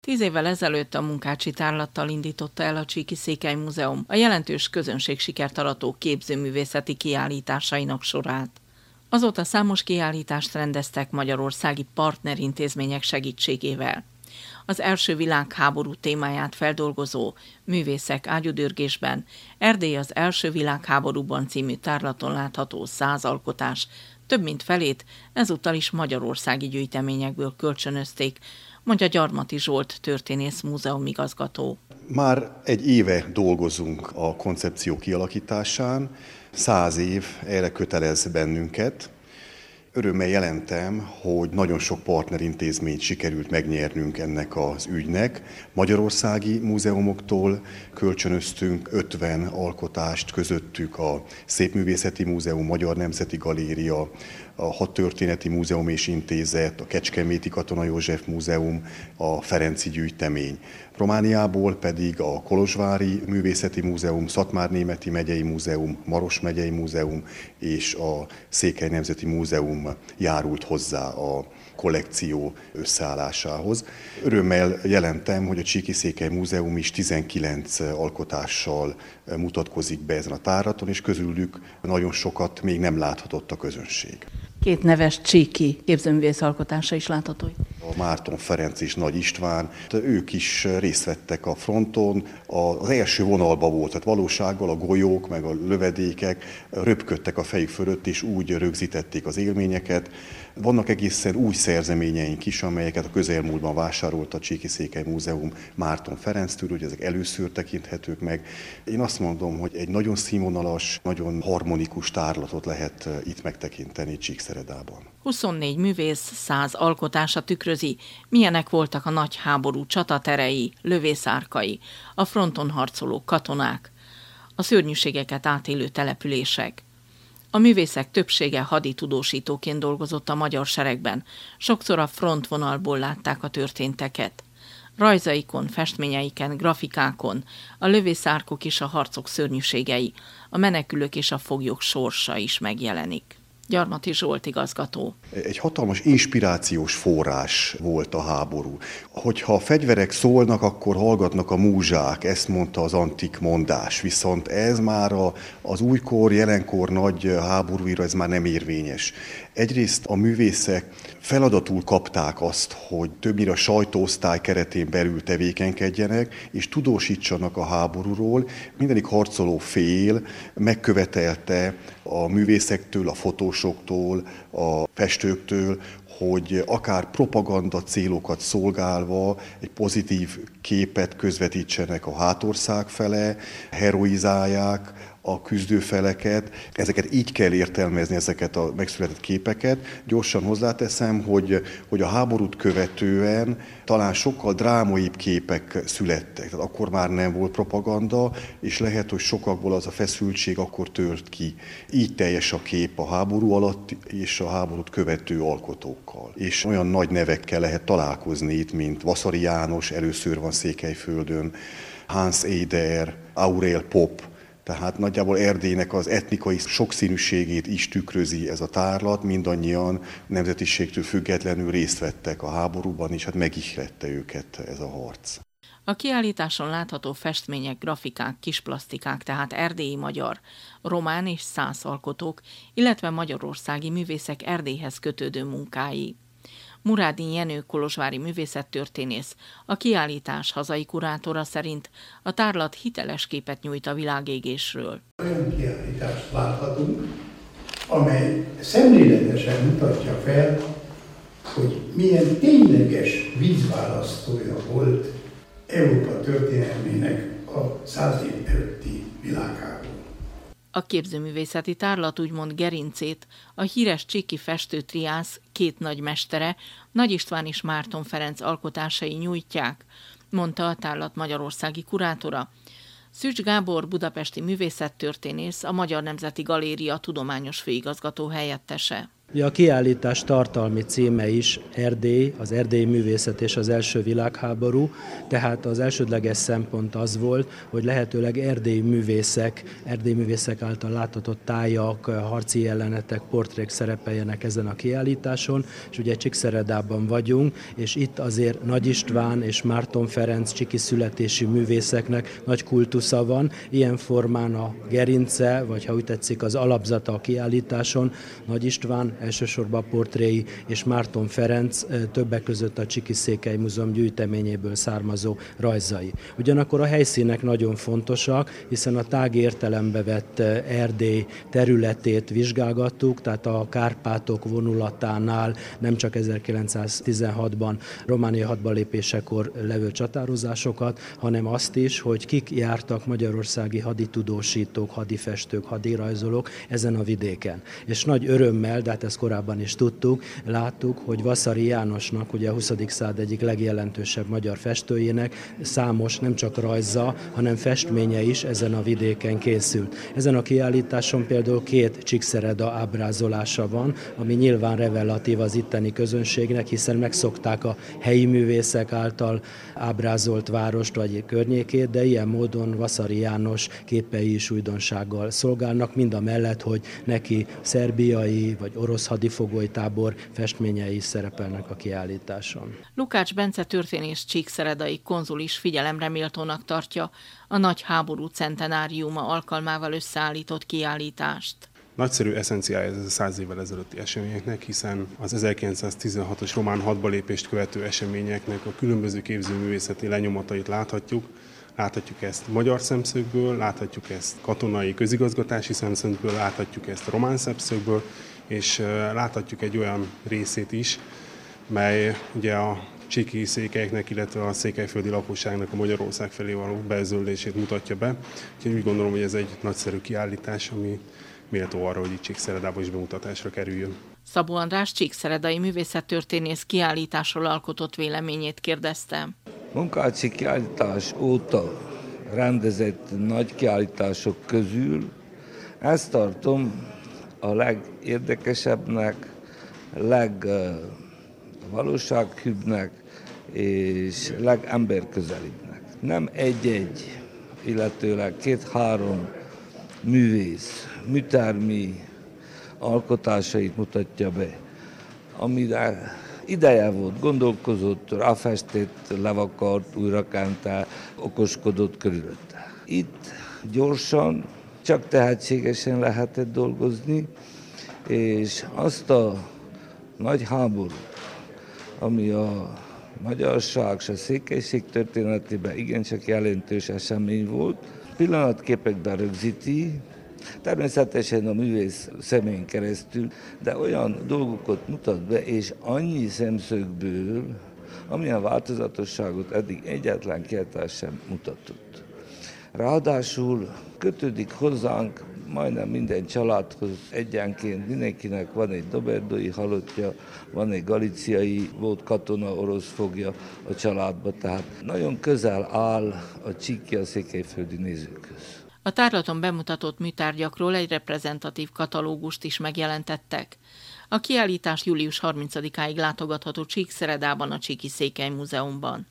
10 évvel ezelőtt a Munkácsi tárlattal indította el a Csíki-Székely Múzeum a jelentős közönségsikert arató képzőművészeti kiállításainak sorát. Azóta számos kiállítást rendeztek magyarországi partnerintézmények segítségével. Az első világháború témáját feldolgozó Művészek ágyúdörgésben Erdély az első világháborúban című tárlaton látható 100 alkotás több mint felét ezúttal is magyarországi gyűjteményekből kölcsönözték, mondja Gyarmati Zsolt történész múzeumigazgató. Már egy éve dolgozunk a koncepció kialakításán, 100 év erre kötelez bennünket. Örömmel jelentem, hogy nagyon sok partnerintézményt sikerült megnyernünk ennek az ügynek. Magyarországi múzeumoktól kölcsönöztünk 50 alkotást, közöttük a Szépművészeti Múzeum, Magyar Nemzeti Galéria, a Hadtörténeti Múzeum és Intézet, a Kecskeméti Katona József Múzeum, a Ferenci Gyűjtemény. Romániából pedig a Kolozsvári Művészeti Múzeum, Szatmárnémeti Megyei Múzeum, Maros Megyei Múzeum és a Székely Nemzeti Múzeum járult hozzá a kollekció összeállásához. Örömmel jelentem, hogy a Csíki-Székely Múzeum is 19 alkotással mutatkozik be ezen a tárlaton, és közülük nagyon sokat még nem láthatott a közönség. 2 neves csíki képzőművész alkotása is látható. A Márton Ferenc és Nagy István, ők is részt vettek a fronton, az első vonalban volt, tehát valósággal a golyók meg a lövedékek röpködtek a fejük fölött, és úgy rögzítették az élményeket. Vannak egészen új szerzeményeink is, amelyeket a közelmúltban vásárolt a Csíki-Székely Múzeum Márton Ferenctől, hogy ezek először tekinthetők meg. Én azt mondom, hogy egy nagyon színvonalas, nagyon harmonikus tárlatot lehet itt megtekinteni Csíkszeredában. 24 művész, 100 alkotása tükrözi, milyenek voltak a nagy háború csataterei, lövészárkai, a fronton harcoló katonák, a szörnyűségeket átélő települések. A művészek többsége haditudósítóként dolgozott a magyar seregben, sokszor a frontvonalból látták a történteket. Rajzaikon, festményeiken, grafikákon a lövészárkok és a harcok szörnyűségei, a menekülők és a foglyok sorsa is megjelenik. Gyarmati Zsolt igazgató. Egy hatalmas inspirációs forrás volt a háború. Hogyha a fegyverek szólnak, akkor hallgatnak a múzsák, ezt mondta az antik mondás. Viszont ez már az újkor, jelenkor nagy háborúira ez már nem érvényes. Egyrészt a művészek feladatul kapták azt, hogy többnyire a sajtóosztály keretén belül tevékenykedjenek, és tudósítsanak a háborúról. Mindenik harcoló fél megkövetelte a művészektől, a fotósoktól, a festőktől, hogy akár propaganda célokat szolgálva egy pozitív képet közvetítsenek a hátország fele, heroizálják a küzdőfeleket. Ezeket így kell értelmezni, ezeket a megszületett képeket. Gyorsan hozzáteszem, hogy a háborút követően talán sokkal drámaibb képek születtek. Tehát akkor már nem volt propaganda, és lehet, hogy sokakból az a feszültség akkor tört ki. Így teljes a kép a háború alatt és a háborút követő alkotókkal. És olyan nagy nevekkel lehet találkozni itt, mint Vasari János, először van Székelyföldön, Hans Eder, Aurel Pop. Tehát nagyjából Erdélynek az etnikai sokszínűségét is tükrözi ez a tárlat, mindannyian nemzetiségtől függetlenül részt vettek a háborúban, és hát megihlette őket ez a harc. A kiállításon látható festmények, grafikák, kisplasztikák, tehát erdélyi magyar, román és szász alkotók, illetve magyarországi művészek Erdélyhez kötődő munkái. Murádin Jenő kolozsvári művészettörténész, a kiállítás hazai kurátora szerint a tárlat hiteles képet nyújt a világégésről. Olyan kiállítást láthatunk, amely szemléletesen mutatja fel, hogy milyen tényleges vízválasztója volt Európa történelmének a 100 év előtti világháború. A képzőművészeti tárlat úgymond gerincét a híres csíki festőtriász 2 nagymestere, Nagy István és Márton Ferenc alkotásai nyújtják, mondta a tárlat magyarországi kurátora. Szűcs Gábor budapesti művészettörténész, a Magyar Nemzeti Galéria tudományos főigazgató helyettese. Ugye a kiállítás tartalmi címe is Erdély, az erdélyi művészet és az első világháború, tehát az elsődleges szempont az volt, hogy lehetőleg erdélyi művészek által láthatott tájak, harci jelenetek, portrék szerepeljenek ezen a kiállításon, és ugye Csíkszeredában vagyunk, és itt azért Nagy István és Márton Ferenc csiki születésű művészeknek nagy kultusza van, ilyen formán a gerince, vagy ha úgy tetszik az alapzata a kiállításon, Nagy István elsősorban portréi, és Márton Ferenc többek között a Csíki-Székely Múzeum gyűjteményéből származó rajzai. Ugyanakkor a helyszínek nagyon fontosak, hiszen a tág értelembe vett Erdély területét vizsgálgattuk, tehát a Kárpátok vonulatánál nem csak 1916-ban Románia hadba lépésekor levő csatározásokat, hanem azt is, hogy kik jártak magyarországi haditudósítók, hadifestők, hadirajzolók ezen a vidéken. És nagy örömmel, de hát ezt korábban is tudtuk, láttuk, hogy Vaszary Jánosnak, ugye a 20. század egyik legjelentősebb magyar festőjének számos nem csak rajza, hanem festménye is ezen a vidéken készült. Ezen a kiállításon például 2 Csíkszereda ábrázolása van, ami nyilván revelatív az itteni közönségnek, hiszen megszokták a helyi művészek által ábrázolt várost vagy környékét, de ilyen módon Vaszary János képei is újdonsággal szolgálnak, mind a mellett, hogy neki szerbiai vagy orosz hadifogói tábor festményei is szerepelnek a kiállításon. Lukács Bence történész csíkszeredai konzul is figyelemre méltónak tartja a nagy háború centenáriuma alkalmával összeállított kiállítást. Nagyszerű eszenciája ez a 100 évvel ezelőtti eseményeknek, hiszen az 1916-os román hadbalépést követő eseményeknek a különböző képzőművészeti lenyomatait láthatjuk. Láthatjuk ezt magyar szemszögből, láthatjuk ezt katonai közigazgatási szemszögből, láthatjuk ezt román szemszögből, és láthatjuk egy olyan részét is, mely ugye a csíki székelyeknek, illetve a székelyföldi lakosságnak a Magyarország felé való bezöldését mutatja be. Úgyhogy úgy gondolom, hogy ez egy nagyszerű kiállítás, ami méltó arra, hogy itt Csíkszeredában is bemutatásra kerüljön. Szabó András csíkszeredai művészettörténész kiállításról alkotott véleményét kérdeztem. Munkácsi kiállítás óta rendezett nagy kiállítások közül ezt tartom a legérdekesebbnek, legvalósághűbbnek és legemberközelibbnek. Nem egy-egy, illetőleg 2-3 művész, műtermi alkotásait mutatja be, amire ideje volt, gondolkozott, ráfestett, levakart, újrakente, okoskodott körülötte. Itt gyorsan, csak tehetségesen lehetett dolgozni, és azt a nagy háborút, ami a magyarság és a székelység történetében igencsak jelentős esemény volt, pillanatképekben rögzíti, természetesen a művész személyen keresztül, de olyan dolgokat mutat be, és annyi szemszögből, amilyen változatosságot eddig egyetlen kiállítás sem mutatott. Ráadásul kötődik hozzánk majdnem minden családhoz egyenként, mindenkinek van egy doberdói halottja, van egy galíciai volt katona, orosz fogja a családba, tehát nagyon közel áll a csíki a székelyföldi nézőkhöz. A tárlaton bemutatott műtárgyakról egy reprezentatív katalógust is megjelentettek. A kiállítás július 30-áig látogatható Csíkszeredában, a Csíki-Székely Múzeumban.